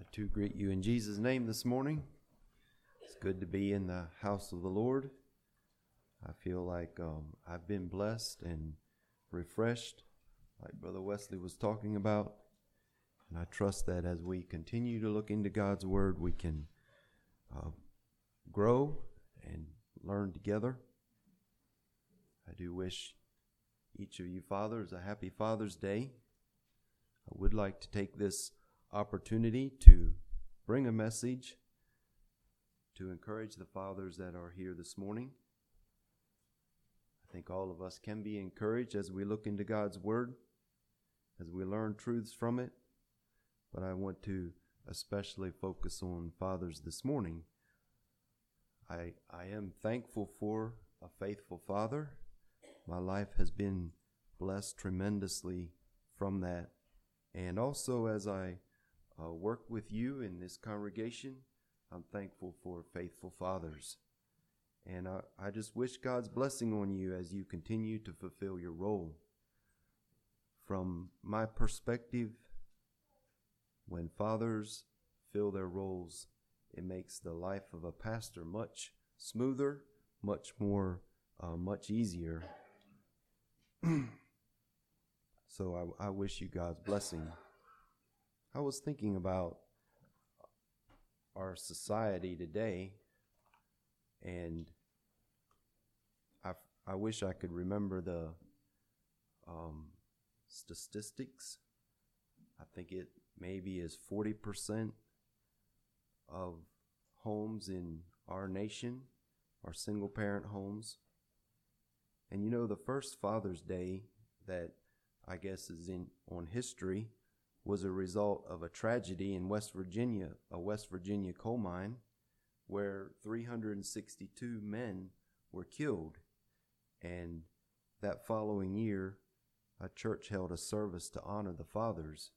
To greet you in Jesus' name this morning. It's good to be in the house of the Lord. I feel like I've been blessed and refreshed, like Brother Wesley was talking about. And I trust that as we continue to look into God's Word, we can grow and learn together. I do wish each of you fathers a happy Father's Day. I would like to take this opportunity to bring a message to encourage the fathers that are here this morning. I think all of us can be encouraged as we look into God's Word, as we learn truths from it. But I want to especially focus on fathers this morning. I am thankful for a faithful father. My life has been blessed tremendously from that. And also as I work with you in this congregation, I'm thankful for faithful fathers. And I just wish God's blessing on you as you continue to fulfill your role. From my perspective, when fathers fill their roles, it makes the life of a pastor much smoother, much easier. So I wish you God's blessing. I was thinking about our society today, and I wish I could remember the statistics. I think it maybe is 40% of homes in our nation are single-parent homes. And you know, the first Father's Day that I guess is on history was a result of a tragedy in West Virginia, a West Virginia coal mine, where 362 men were killed. And that following year, a church held a service to honor the fathers.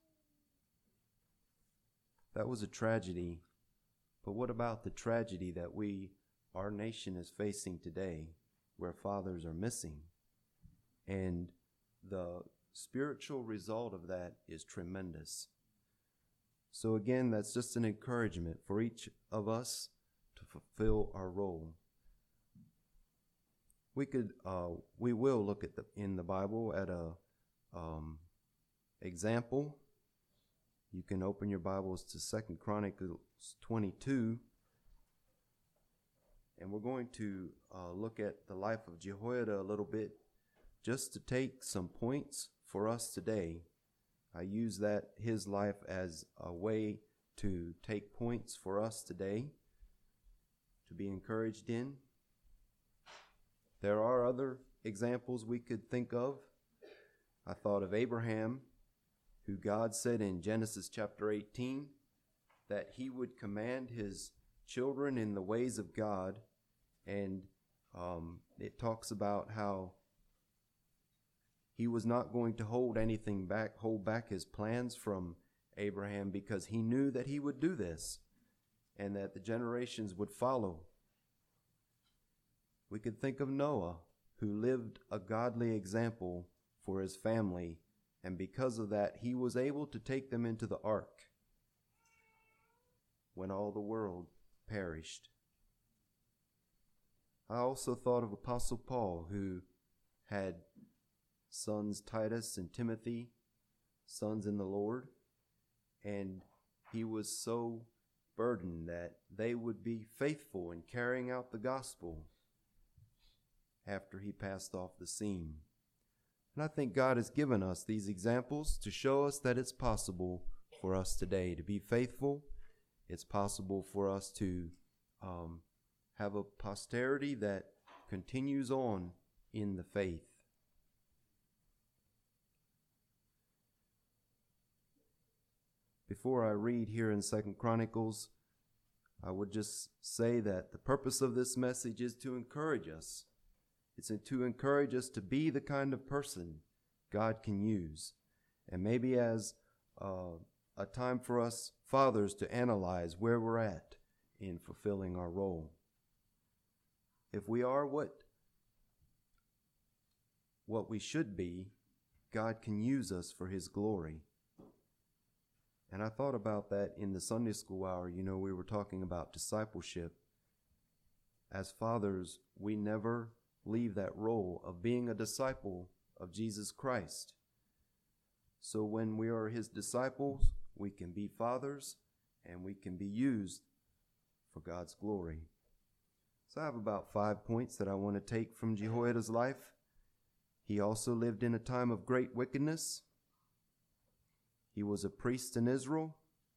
That was a tragedy. But what about the tragedy that our nation is facing today, where fathers are missing? And the spiritual result of that is tremendous. So again, that's just an encouragement for each of us to fulfill our role. We will look at in the Bible at a example. You can open your Bibles to 2 Chronicles 22, and we're going to look at the life of Jehoiada a little bit, just to take some points for us today. I use his life as a way to take points for us today to be encouraged in. There are other examples we could think of. I thought of Abraham, who God said in Genesis chapter 18 that he would command his children in the ways of God. And it talks about how he was not going to hold back his plans from Abraham, because he knew that he would do this and that the generations would follow. We could think of Noah, who lived a godly example for his family, and because of that, he was able to take them into the ark when all the world perished. I also thought of Apostle Paul, who had sons Titus and Timothy, sons in the Lord, and he was so burdened that they would be faithful in carrying out the gospel after he passed off the scene. And I think God has given us these examples to show us that it's possible for us today to be faithful. It's possible for us to have a posterity that continues on in the faith. Before I read here in 2 Chronicles, I would just say that the purpose of this message is to encourage us. It's to encourage us to be the kind of person God can use. And maybe as a time for us fathers to analyze where we're at in fulfilling our role. If we are what we should be, God can use us for His glory. And I thought about that in the Sunday school hour. You know, we were talking about discipleship. As fathers, we never leave that role of being a disciple of Jesus Christ. So when we are his disciples, we can be fathers and we can be used for God's glory. So I have about 5 points that I want to take from Jehoiada's life. He also lived in a time of great wickedness. He was a priest in Israel.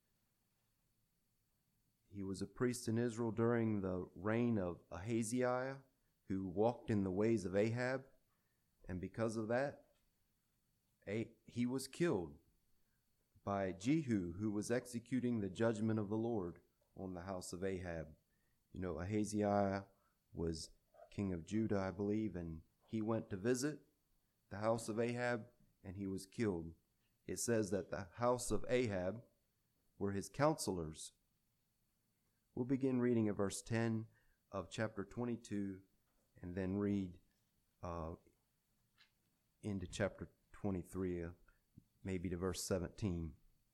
He was a priest in Israel during the reign of Ahaziah, who walked in the ways of Ahab. And because of that, he was killed by Jehu, who was executing the judgment of the Lord on the house of Ahab. You know, Ahaziah was king of Judah, I believe, and he went to visit the house of Ahab, and he was killed. It says that the house of Ahab were his counselors. We'll begin reading at verse 10 of chapter 22 and then read into chapter 23, maybe to verse 17.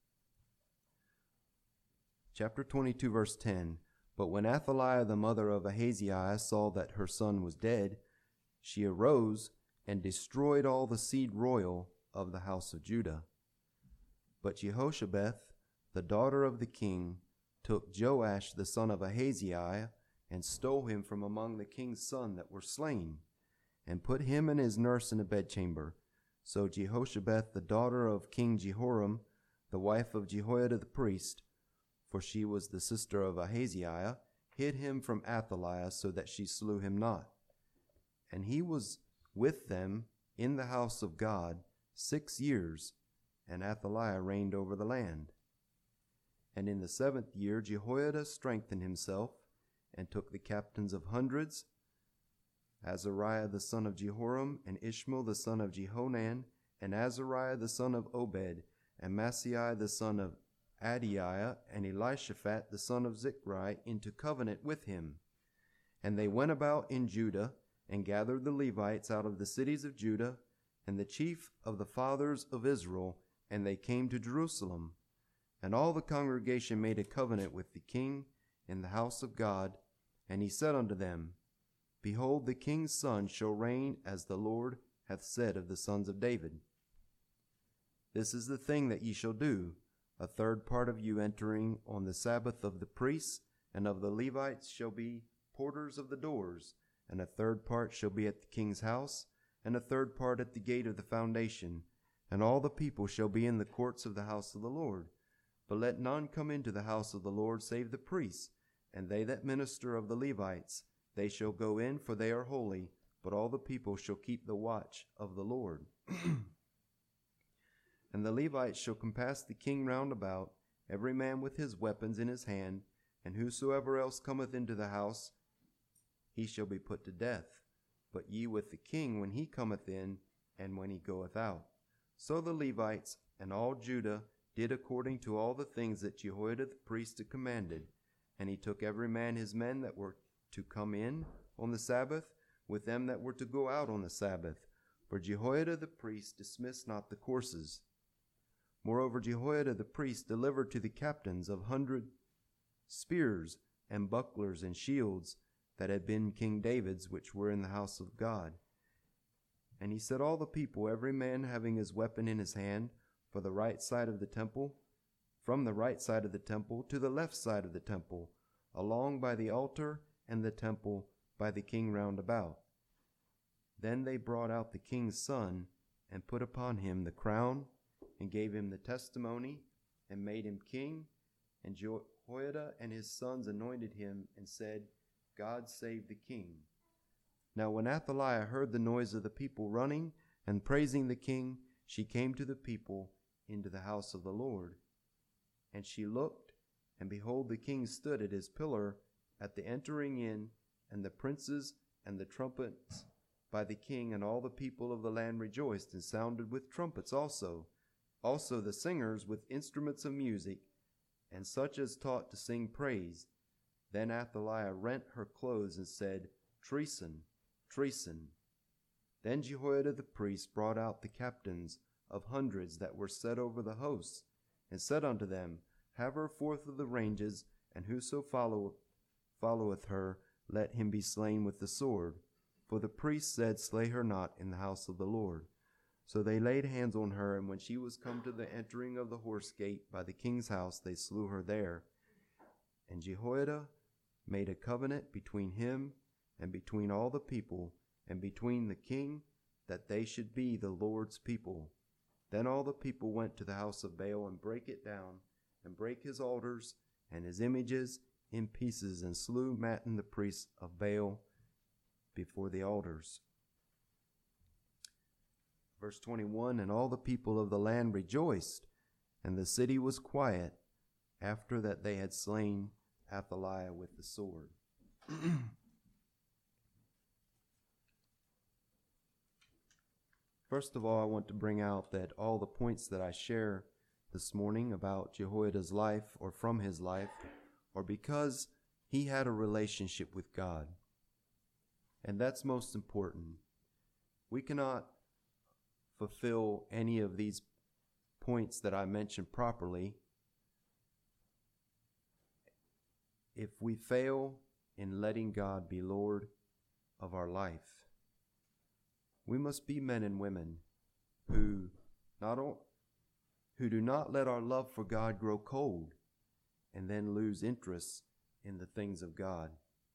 Chapter 22, verse 10. But when Athaliah, the mother of Ahaziah, saw that her son was dead, she arose and destroyed all the seed royal of the house of Judah. But Jehoshabeth, the daughter of the king, took Joash the son of Ahaziah, and stole him from among the king's sons that were slain, and put him and his nurse in a bedchamber. So Jehoshabeth, the daughter of King Jehoram, the wife of Jehoiada the priest, for she was the sister of Ahaziah, hid him from Athaliah, so that she slew him not. And he was with them in the house of God 6 years, and Athaliah reigned over the land. And in the 7th year Jehoiada strengthened himself, and took the captains of hundreds, Azariah the son of Jehoram, and Ishmael the son of Jehonan, and Azariah the son of Obed, and Maaseiah the son of Adiah, and Elishaphat the son of Zichri, into covenant with him. And they went about in Judah, and gathered the Levites out of the cities of Judah, and the chief of the fathers of Israel, and they came to Jerusalem. And all the congregation made a covenant with the king in the house of God, and he said unto them, Behold, the king's son shall reign as the Lord hath said of the sons of David. This is the thing that ye shall do, a third part of you entering on the Sabbath of the priests and of the Levites shall be porters of the doors, and a third part shall be at the king's house, and a third part at the gate of the foundation, and all the people shall be in the courts of the house of the Lord. But let none come into the house of the Lord save the priests, and they that minister of the Levites. They shall go in, for they are holy, but all the people shall keep the watch of the Lord. And the Levites shall compass the king round about, every man with his weapons in his hand, and whosoever else cometh into the house, he shall be put to death. But ye with the king when he cometh in, and when he goeth out. So the Levites and all Judah did according to all the things that Jehoiada the priest had commanded. And he took every man his men that were to come in on the Sabbath, with them that were to go out on the Sabbath. For Jehoiada the priest dismissed not the courses. Moreover, Jehoiada the priest delivered to the captains of 100 spears and bucklers and shields that had been King David's, which were in the house of God. And he set all the people, every man having his weapon in his hand, for the right side of the temple, from the right side of the temple to the left side of the temple, along by the altar and the temple, by the king round about. Then they brought out the king's son, and put upon him the crown, and gave him the testimony, and made him king. And Jehoiada and his sons anointed him, and said, God save the king. Now when Athaliah heard the noise of the people running and praising the king, she came to the people into the house of the Lord. And she looked, and behold, the king stood at his pillar at the entering in, and the princes and the trumpets by the king, and all the people of the land rejoiced, and sounded with trumpets also. Also the singers with instruments of music, and such as taught to sing praise. Then Athaliah rent her clothes, and said, Treason, treason. Then Jehoiada the priest brought out the captains of hundreds that were set over the hosts, and said unto them, Have her forth of the ranges, and whoso followeth her, let him be slain with the sword. For the priest said, Slay her not in the house of the Lord. So they laid hands on her, and when she was come to the entering of the horse gate by the king's house, they slew her there. And Jehoiada made a covenant between him and between all the people, and between the king, that they should be the Lord's people. Then all the people went to the house of Baal, and brake it down, and brake his altars and his images in pieces, and slew Mattan the priest of Baal before the altars. Verse 21, And all the people of the land rejoiced, and the city was quiet, after that they had slain Athaliah with the sword. First of all, I want to bring out that all the points that I share this morning about Jehoiada's life or from his life are because he had a relationship with God. And that's most important. We cannot fulfill any of these points that I mentioned properly if we fail in letting God be Lord of our life. We must be men and women who do not let our love for God grow cold and then lose interest in the things of God.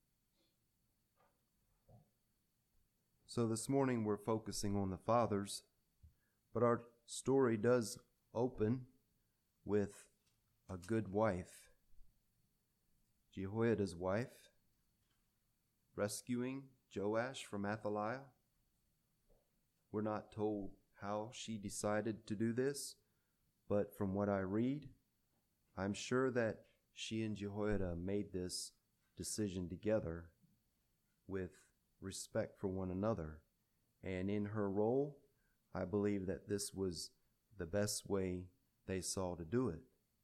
So this morning we're focusing on the fathers, but our story does open with a good wife, Jehoiada's wife, rescuing Joash from Athaliah. We're not told how she decided to do this, but from what I read, I'm sure that she and Jehoiada made this decision together with respect for one another. And in her role, I believe that this was the best way they saw to do it.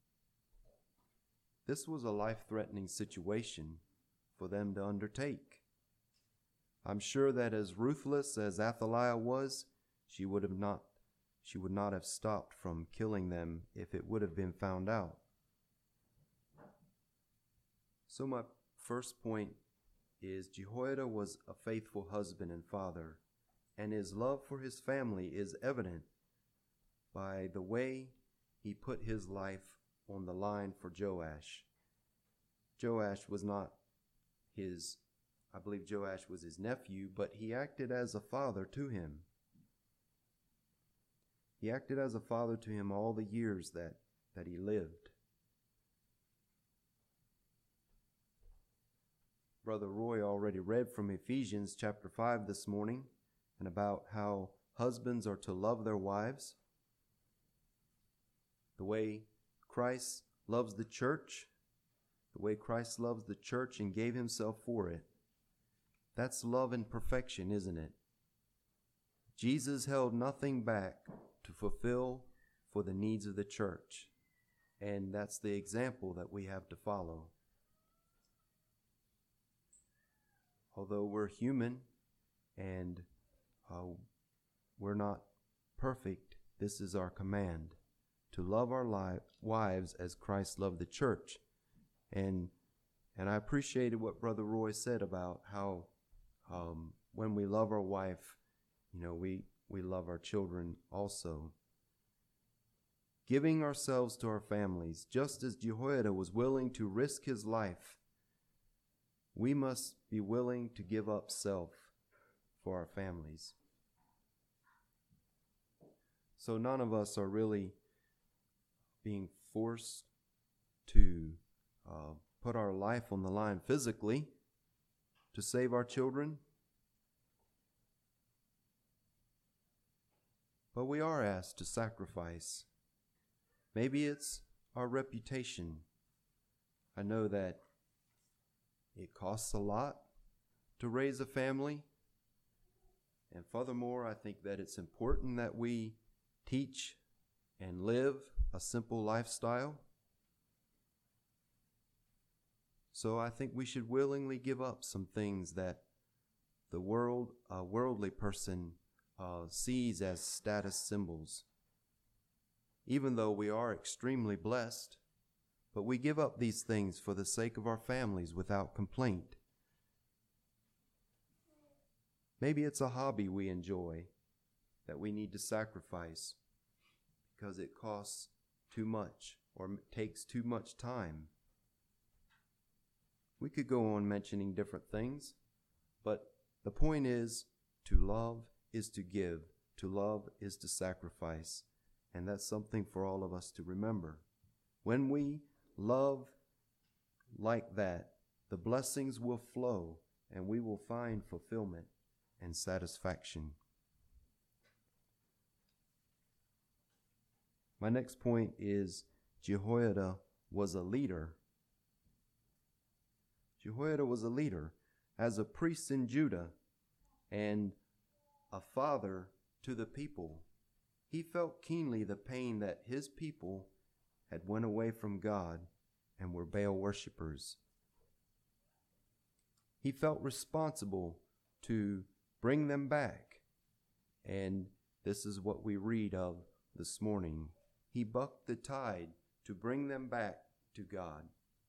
This was a life-threatening situation for them to undertake. I'm sure that as ruthless as Athaliah was, she would not have stopped from killing them if it would have been found out. So my first point is Jehoiada was a faithful husband and father, and his love for his family is evident by the way he put his life on the line for Joash. Joash was not I believe Joash was his nephew, but he acted as a father to him. He acted as a father to him all the years that he lived. Brother Roy already read from Ephesians chapter 5 this morning, and about how husbands are to love their wives the way Christ loves the church, and gave himself for it. That's love in perfection, isn't it? Jesus held nothing back to fulfill for the needs of the church, and that's the example that we have to follow. Although we're human and we're not perfect, this is our command, to love our wives as Christ loved the church. And I appreciated what Brother Roy said about how when we love our wife, we love our children also. Giving ourselves to our families, just as Jehoiada was willing to risk his life, we must be willing to give up self for our families. So none of us are really being forced to put our life on the line physically to save our children. But we are asked to sacrifice. Maybe it's our reputation. I know that it costs a lot to raise a family. And furthermore, I think that it's important that we teach and live a simple lifestyle. So I think we should willingly give up some things that the worldly person sees as status symbols. even though we are extremely blessed, but we give up these things for the sake of our families without complaint. Maybe it's a hobby we enjoy that we need to sacrifice because it costs too much or takes too much time. We could go on mentioning different things, but the point is, to love is to give, to love is to sacrifice, and that's something for all of us to remember. When we love like that, the blessings will flow and we will find fulfillment and satisfaction. My next point is Jehoiada was a leader. Jehoiada was a leader as a priest in Judah and a father to the people. He felt keenly the pain that his people had went away from God and were Baal worshipers. He felt responsible to bring them back, and this is what we read of this morning. He bucked the tide to bring them back to God.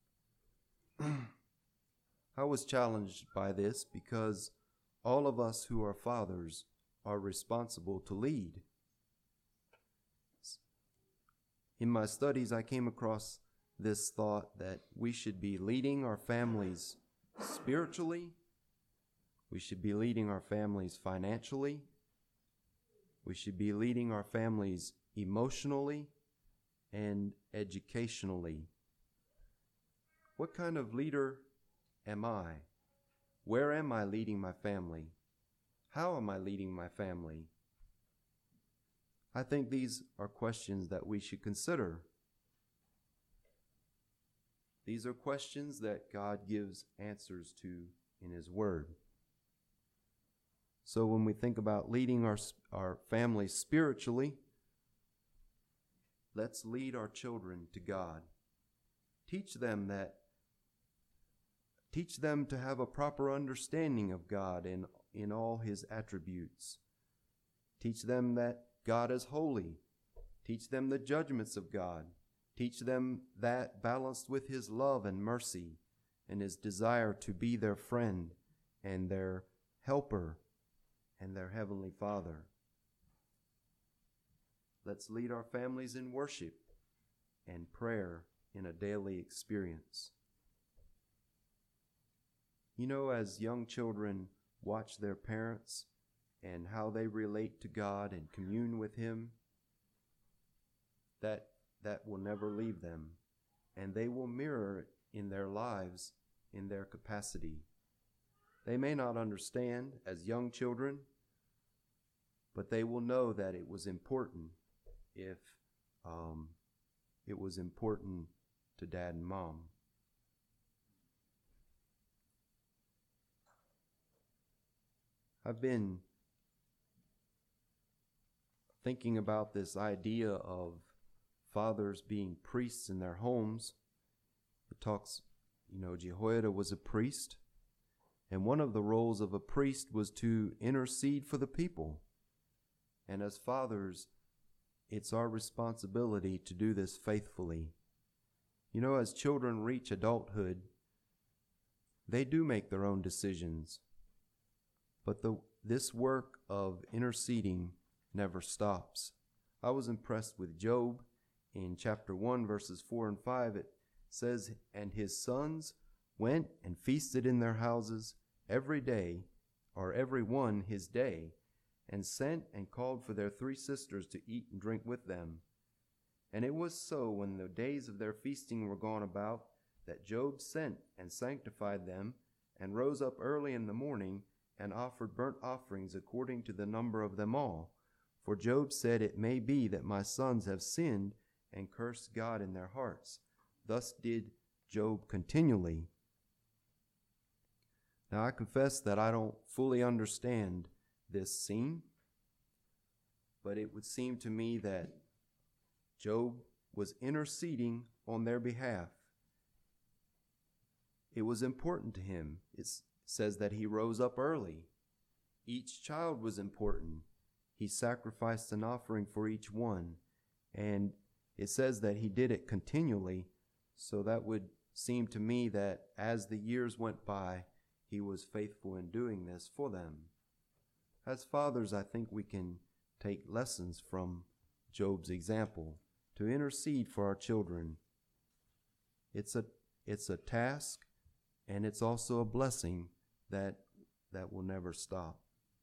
I was challenged by this because all of us who are fathers are responsible to lead. In my studies, I came across this thought that we should be leading our families spiritually, we should be leading our families financially, we should be leading our families emotionally and educationally. What kind of leader am I? Where am I leading my family? How am I leading my family? I think these are questions that we should consider. These are questions that God gives answers to in His Word. So when we think about leading our families spiritually, let's lead our children to God. Teach them to have a proper understanding of God and in all His attributes. Teach them that God is holy. Teach them the judgments of God. Teach them that balanced with His love and mercy and His desire to be their friend and their helper and their Heavenly Father. Let's lead our families in worship and prayer in a daily experience. You know, as young children watch their parents and how they relate to God and commune with Him, that will never leave them, and they will mirror it in their lives in their capacity. They may not understand as young children, but they will know that it was important if it was important to Dad and Mom. I've been thinking about this idea of fathers being priests in their homes. It talks, Jehoiada was a priest, and one of the roles of a priest was to intercede for the people. And as fathers, it's our responsibility to do this faithfully. As children reach adulthood, they do make their own decisions. But this work of interceding never stops. I was impressed with Job. In chapter 1, verses 4 and 5, it says, "And his sons went and feasted in their houses every day, or every one his day, and sent and called for their 3 sisters to eat and drink with them. And it was so, when the days of their feasting were gone about, that Job sent and sanctified them, and rose up early in the morning, and offered burnt offerings according to the number of them all. For Job said, It may be that my sons have sinned and cursed God in their hearts. Thus did Job continually." Now I confess that I don't fully understand this scene, but it would seem to me that Job was interceding on their behalf. It was important to him. It says that he rose up early. Each child was important. He sacrificed an offering for each one, and It says that he did it continually, so that would seem to me that as the years went by, he was faithful in doing this for them. As fathers, I think we can take lessons from Job's example to intercede for our children. It's a task, and it's also a blessing that will never stop.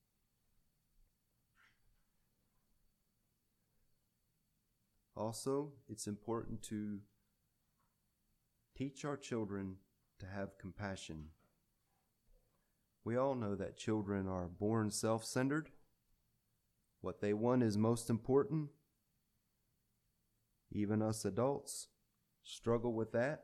Also, it's important to teach our children to have compassion. We all know that children are born self-centered. What they want is most important. Even us adults struggle with that.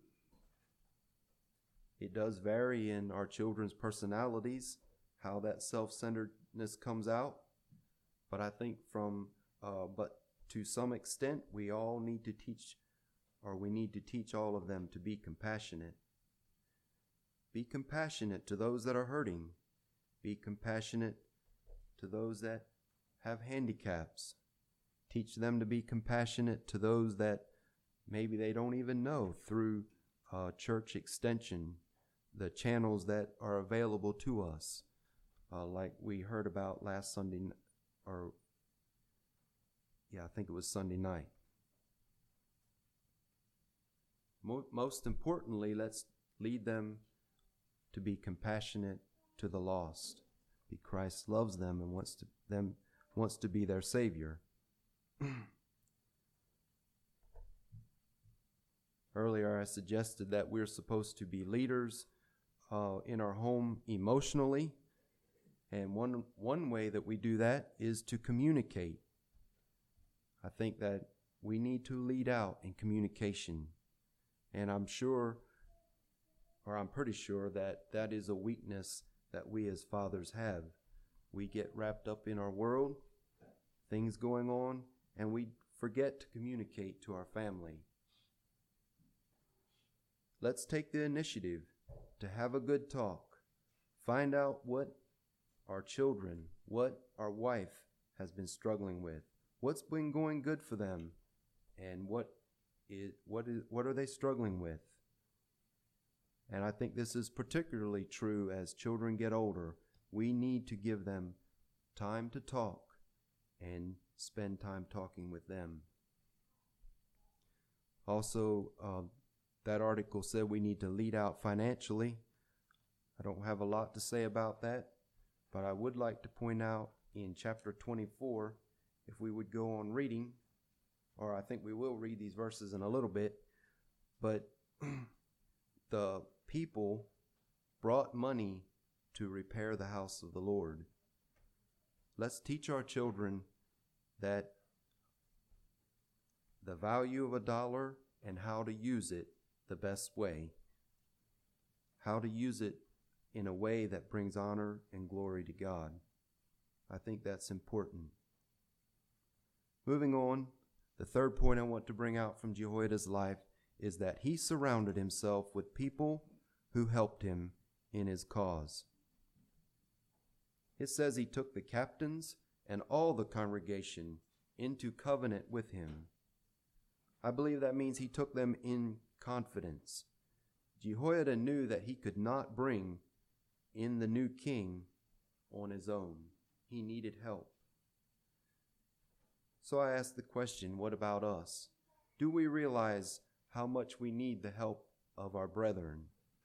It does vary in our children's personalities, how that self-centeredness comes out. But I think to some extent, we all need to teach, or we need to teach all of them to be compassionate. Be compassionate to those that are hurting. Be compassionate to those that have handicaps. Teach them to be compassionate to those that maybe they don't even know through church extension, the channels that are available to us, like we heard about last Sunday, I think it was Sunday night. Most importantly, let's lead them to be compassionate to the lost. Christ loves them and wants to be their Savior. Earlier, I suggested that we're supposed to be leaders in our home emotionally, and one way that we do that is to communicate. I think that we need to lead out in communication, and I'm pretty sure that is a weakness that we as fathers have. We get wrapped up in our world, things going on, and we forget to communicate to our family. Let's take the initiative to have a good talk. Find out what our children, what our wife has been struggling with, what's been going good for them, and what are they struggling with. And I think this is particularly true as children get older. We need to give them time to talk and spend time talking with them. Also, that article said we need to lead out financially. I don't have a lot to say about that, but I would like to point out in chapter 24, if we would go on reading, or I think we will read these verses in a little bit, but the people brought money to repair the house of the Lord. Let's teach our children that the value of $1 and how to use it the best way. How to use it in a way that brings honor and glory to God. I think that's important. Moving on, the third point I want to bring out from Jehoiada's life is that he surrounded himself with people who helped him in his cause. It says he took the captains and all the congregation into covenant with him. I believe that means he took them in confidence. Jehoiada knew that he could not bring in the new king on his own. He needed help. So I ask the question, what about us? Do we realize how much we need the help of our brethren?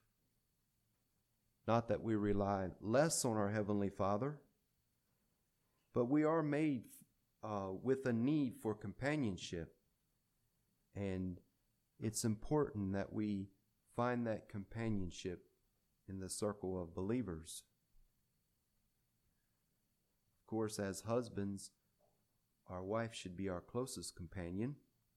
Not that we rely less on our Heavenly Father, but we are made with a need for companionship. And it's important that we find that companionship in the circle of believers. Of course, as husbands, our wife should be our closest companion.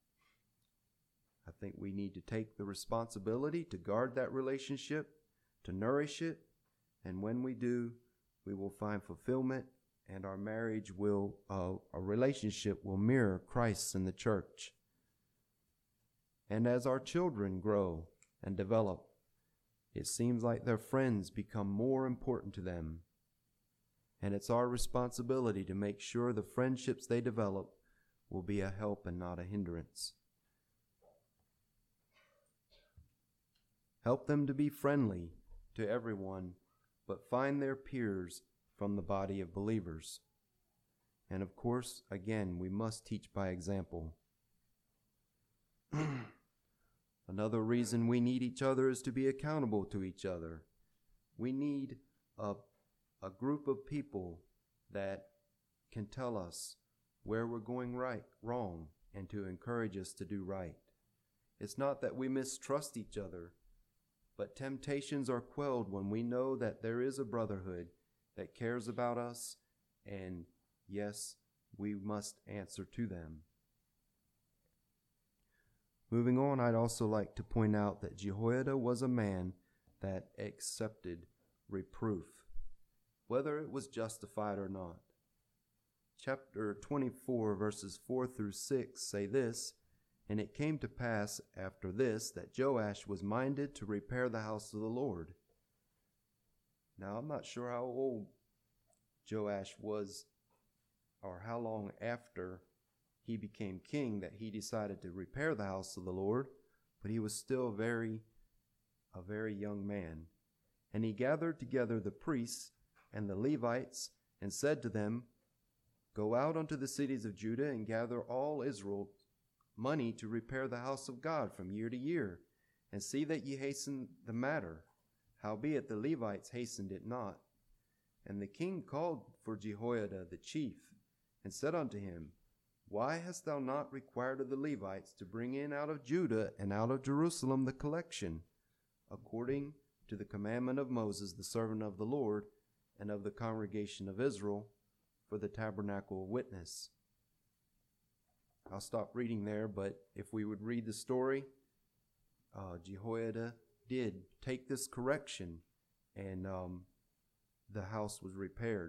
I think we need to take the responsibility to guard that relationship, to nourish it, and when we do, we will find fulfillment, and our marriage our relationship will mirror Christ in the church. And as our children grow and develop, it seems like their friends become more important to them. And it's our responsibility to make sure the friendships they develop will be a help and not a hindrance. Help them to be friendly to everyone, but find their peers from the body of believers. And of course, again, we must teach by example. Another reason we need each other is to be accountable to each other. We need a group of people that can tell us where we're going wrong, and to encourage us to do right. It's not that we mistrust each other, but temptations are quelled when we know that there is a brotherhood that cares about us, and yes, we must answer to them. Moving on, I'd also like to point out that Jehoiada was a man that accepted reproof, whether it was justified or not. Chapter 24, verses 4 through 6 say this, "And it came to pass after this that Joash was minded to repair the house of the Lord." Now, I'm not sure how old Joash was or how long after he became king that he decided to repair the house of the Lord, but he was still a very young man. "And he gathered together the priests and the Levites and said to them, Go out unto the cities of Judah and gather all Israel money to repair the house of God from year to year, and see that ye hasten the matter. Howbeit the Levites hastened it not. And the king called for Jehoiada the chief, and said unto him, Why hast thou not required of the Levites to bring in out of Judah and out of Jerusalem the collection, according to the commandment of Moses the servant of the Lord, and of the congregation of Israel, for the tabernacle of witness?" I'll stop reading there, but if we would read the story, Jehoiada did take this correction, and the house was repaired.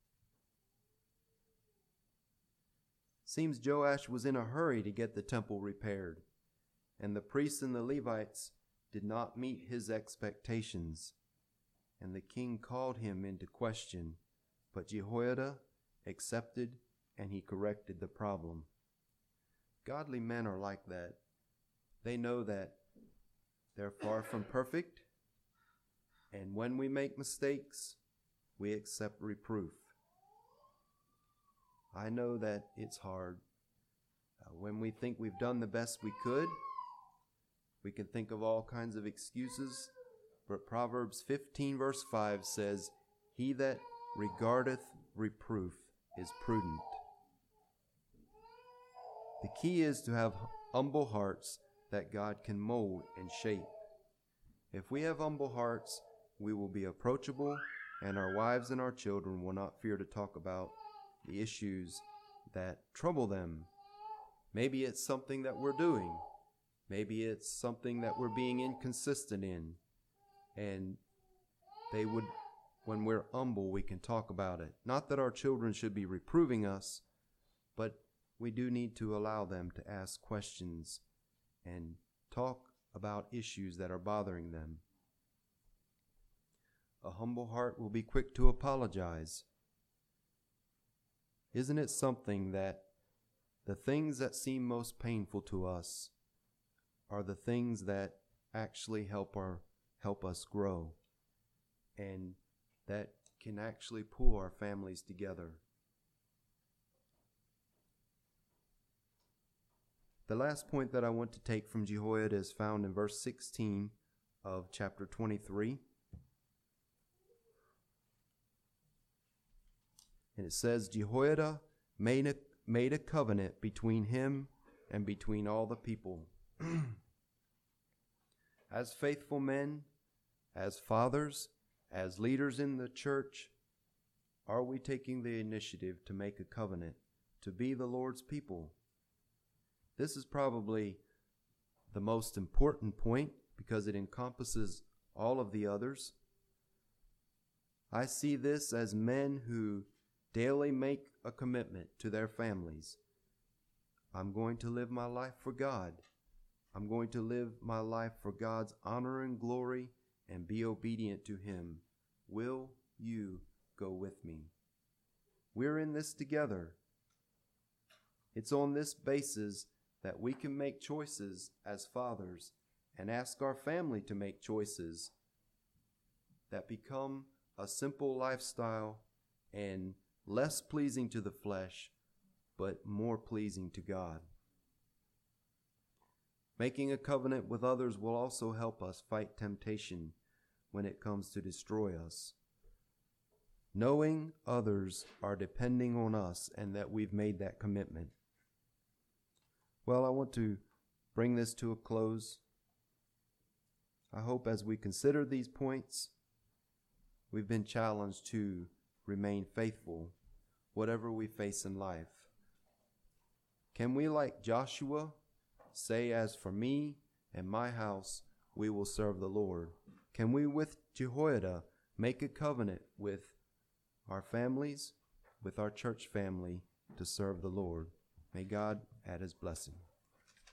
Seems Joash was in a hurry to get the temple repaired, and the priests and the Levites did not meet his expectations, and the king called him into question, but Jehoiada accepted, and he corrected the problem. Godly men are like that. They know that they're far from perfect, and when we make mistakes, we accept reproof. I know that it's hard. When we think we've done the best we could, we can think of all kinds of excuses, but Proverbs 15 verse 5 says, "He that regardeth reproof is prudent." The key is to have humble hearts that God can mold and shape. If we have humble hearts, we will be approachable, and our wives and our children will not fear to talk about the issues that trouble them. Maybe it's something that we're doing. Maybe it's something that we're being inconsistent in. And when we're humble, we can talk about it. Not that our children should be reproving us, but we do need to allow them to ask questions and talk about issues that are bothering them. A humble heart will be quick to apologize. Isn't it something that the things that seem most painful to us are the things that actually help us grow, and that can actually pull our families together? The last point that I want to take from Jehoiada is found in verse 16 of chapter 23. And it says, Jehoiada made a covenant between him and between all the people. As faithful men, as fathers, as leaders in the church, are we taking the initiative to make a covenant, to be the Lord's people? This is probably the most important point because it encompasses all of the others. I see this as men who daily make a commitment to their families. I'm going to live my life for God. I'm going to live my life for God's honor and glory and be obedient to Him. Will you go with me? We're in this together. It's on this basis that we can make choices as fathers and ask our family to make choices that become a simple lifestyle and less pleasing to the flesh, but more pleasing to God. Making a covenant with others will also help us fight temptation when it comes to destroy us. Knowing others are depending on us and that we've made that commitment. Well, I want to bring this to a close. I hope as we consider these points, we've been challenged to remain faithful, whatever we face in life. Can we, like Joshua, say, as for me and my house, we will serve the Lord? Can we, with Jehoiada, make a covenant with our families, with our church family, to serve the Lord? May God add his blessing.